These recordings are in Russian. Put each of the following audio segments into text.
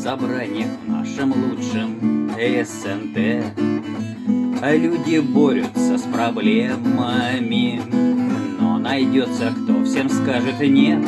собраниях в нашем лучшем СНТ. А люди борются с проблемами, но найдется, кто всем скажет нет.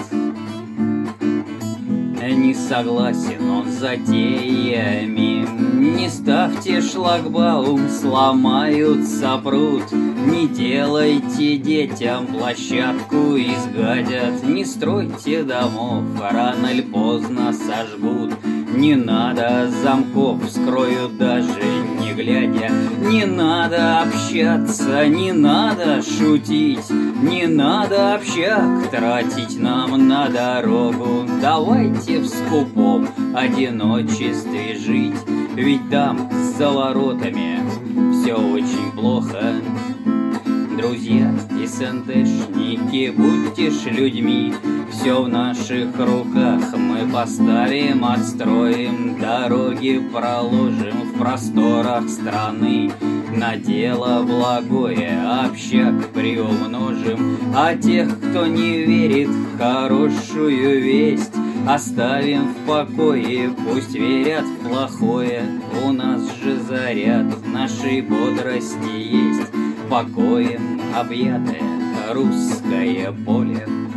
Не согласен он с затеями, не ставьте шлагбаум, сломаются пруд. Не делайте детям площадку, изгадят. Не стройте домов, рано или поздно сожгут. Не надо замков, вскроют даже не глядя. Не надо общаться, не надо шутить, не надо общак тратить нам на дорогу. Давайте в скупом одиночестве жить, ведь там за воротами все очень плохо. Друзья и СНТшники, будьте ж людьми, все в наших руках. Мы поставим, отстроим, дороги проложим в просторах страны. На дело благое общак приумножим, а тех, кто не верит в хорошую весть, оставим в покое, пусть верят в плохое. У нас же заряд нашей бодрости есть, покоем объятое русское поле.